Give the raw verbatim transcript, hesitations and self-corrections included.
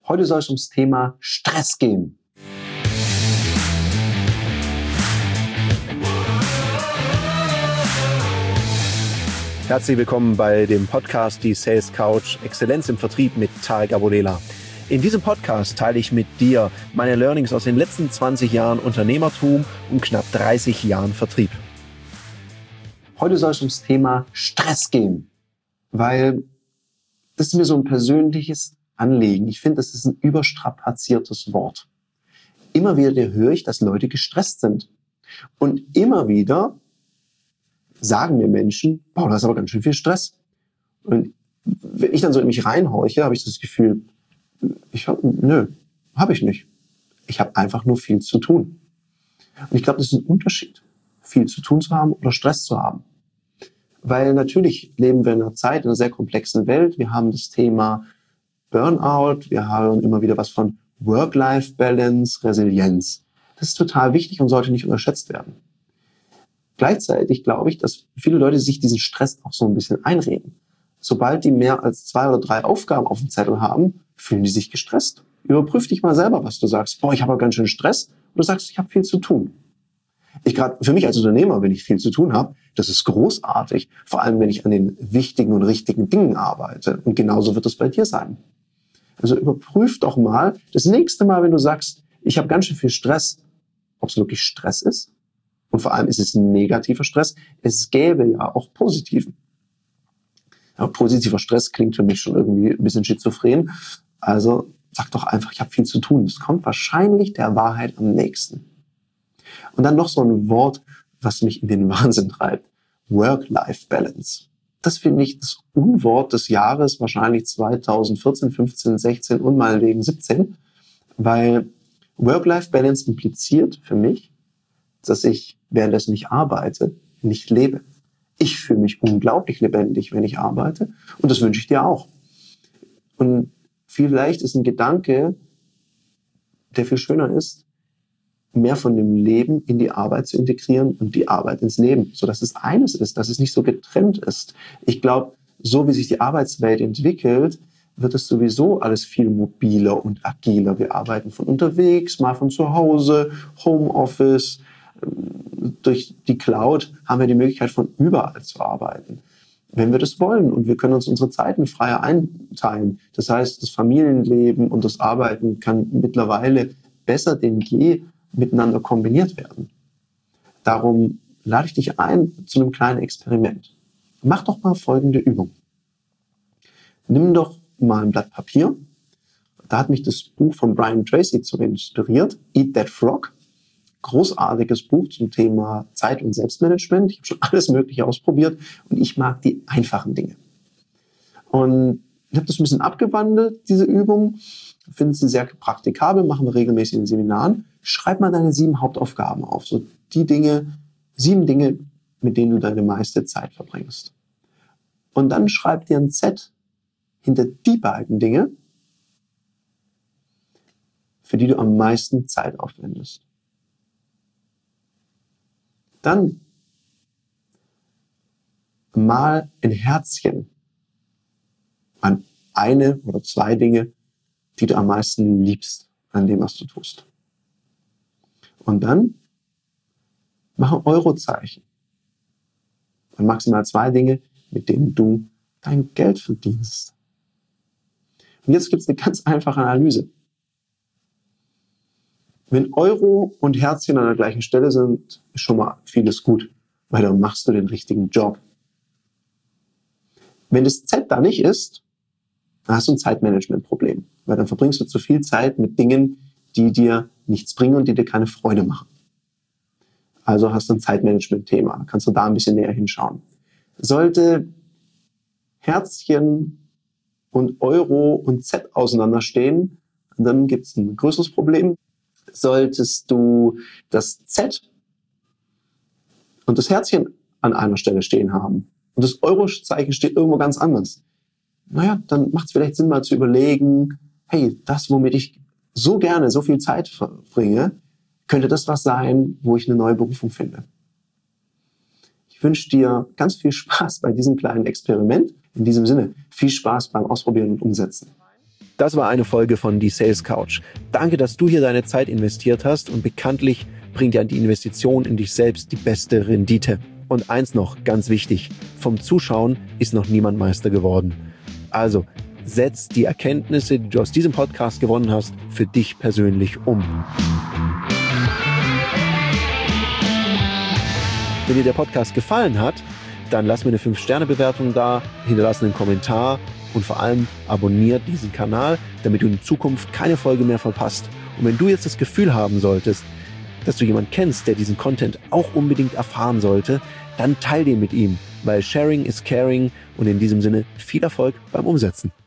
Heute soll es ums Thema Stress gehen. Herzlich willkommen bei dem Podcast Die Sales Couch Exzellenz im Vertrieb mit Tarek Abodela. In diesem Podcast teile ich mit dir meine Learnings aus den letzten zwanzig Jahren Unternehmertum und knapp dreißig Jahren Vertrieb. Heute soll es ums Thema Stress gehen, weil das ist mir so ein persönliches Anliegen. Ich finde, das ist ein überstrapaziertes Wort. Immer wieder höre ich, dass Leute gestresst sind. Und immer wieder sagen mir Menschen, boah, da ist aber ganz schön viel Stress. Und wenn ich dann so in mich reinhorche, habe ich das Gefühl, ich hab, nö, habe ich nicht. Ich habe einfach nur viel zu tun. Und ich glaube, das ist ein Unterschied, viel zu tun zu haben oder Stress zu haben. Weil natürlich leben wir in einer Zeit, in einer sehr komplexen Welt. Wir haben das Thema Burnout, wir haben immer wieder was von Work-Life-Balance, Resilienz. Das ist total wichtig und sollte nicht unterschätzt werden. Gleichzeitig glaube ich, dass viele Leute sich diesen Stress auch so ein bisschen einreden. Sobald die mehr als zwei oder drei Aufgaben auf dem Zettel haben, fühlen die sich gestresst. Überprüf dich mal selber, was du sagst. Boah, ich habe aber ganz schön Stress. Und du sagst, ich habe viel zu tun. Ich gerade für mich als Unternehmer, wenn ich viel zu tun habe, das ist großartig. Vor allem, wenn ich an den wichtigen und richtigen Dingen arbeite. Und genauso wird es bei dir sein. Also überprüf doch mal, das nächste Mal, wenn du sagst, ich habe ganz schön viel Stress, ob es wirklich Stress ist. Und vor allem ist es ein negativer Stress. Es gäbe ja auch positiven. Ja, positiver Stress klingt für mich schon irgendwie ein bisschen schizophren. Also sag doch einfach, ich habe viel zu tun. Das kommt wahrscheinlich der Wahrheit am nächsten. Und dann noch so ein Wort, was mich in den Wahnsinn treibt. Work-Life-Balance. Das finde ich das Unwort des Jahres, wahrscheinlich zweitausendvierzehn, fünfzehn, sechzehn und meinetwegen siebzehn. Weil Work-Life-Balance impliziert für mich, dass ich, währenddessen ich arbeite, nicht lebe. Ich fühle mich unglaublich lebendig, wenn ich arbeite. Und das wünsche ich dir auch. Und vielleicht ist ein Gedanke, der viel schöner ist, mehr von dem Leben in die Arbeit zu integrieren und die Arbeit ins Leben, sodass es eines ist, dass es nicht so getrennt ist. Ich glaube, so wie sich die Arbeitswelt entwickelt, wird es sowieso alles viel mobiler und agiler. Wir arbeiten von unterwegs, mal von zu Hause, Homeoffice. Durch die Cloud haben wir die Möglichkeit, von überall zu arbeiten, wenn wir das wollen. Und wir können uns unsere Zeiten freier einteilen. Das heißt, das Familienleben und das Arbeiten kann mittlerweile besser denn je miteinander kombiniert werden. Darum lade ich dich ein zu einem kleinen Experiment. Mach doch mal folgende Übung. Nimm doch mal ein Blatt Papier. Da hat mich das Buch von Brian Tracy zu inspiriert, Eat That Frog. Großartiges Buch zum Thema Zeit- und Selbstmanagement. Ich habe schon alles Mögliche ausprobiert und ich mag die einfachen Dinge. Und ich habe das ein bisschen abgewandelt, diese Übung. Finde sie sehr praktikabel, machen wir regelmäßig in Seminaren. Schreib mal deine sieben Hauptaufgaben auf. So die Dinge, sieben Dinge, mit denen du deine meiste Zeit verbringst. Und dann schreib dir ein Z hinter die beiden Dinge, für die du am meisten Zeit aufwendest. Dann mal ein Herzchen an eine oder zwei Dinge, die du am meisten liebst an dem, was du tust. Und dann mach ein Eurozeichen. An maximal zwei Dinge, mit denen du dein Geld verdienst. Und jetzt gibt es eine ganz einfache Analyse. Wenn Euro und Herzchen an der gleichen Stelle sind, ist schon mal vieles gut, weil dann machst du den richtigen Job. Wenn das Z da nicht ist, dann hast du ein Zeitmanagement-Problem, weil dann verbringst du zu viel Zeit mit Dingen, die dir nichts bringen und die dir keine Freude machen. Also hast du ein Zeitmanagement-Thema, da kannst du da ein bisschen näher hinschauen. Sollte Herzchen und Euro und Z auseinanderstehen, dann gibt es ein größeres Problem. Solltest du das Z und das Herzchen an einer Stelle stehen haben und das Euro-Zeichen steht irgendwo ganz anders, naja, dann macht es vielleicht Sinn, mal zu überlegen, hey, das, womit ich so gerne so viel Zeit verbringe, könnte das was sein, wo ich eine neue Berufung finde. Ich wünsche dir ganz viel Spaß bei diesem kleinen Experiment. In diesem Sinne, viel Spaß beim Ausprobieren und Umsetzen. Das war eine Folge von Die Sales Couch. Danke, dass du hier deine Zeit investiert hast und bekanntlich bringt ja die Investition in dich selbst die beste Rendite. Und eins noch, ganz wichtig, vom Zuschauen ist noch niemand Meister geworden. Also, setz die Erkenntnisse, die du aus diesem Podcast gewonnen hast, für dich persönlich um. Wenn dir der Podcast gefallen hat, dann lass mir eine fünf Sterne Bewertung da, hinterlass einen Kommentar und vor allem abonniert diesen Kanal, damit du in Zukunft keine Folge mehr verpasst. Und wenn du jetzt das Gefühl haben solltest, dass du jemanden kennst, der diesen Content auch unbedingt erfahren sollte, dann teil den mit ihm, weil Sharing is Caring und in diesem Sinne viel Erfolg beim Umsetzen.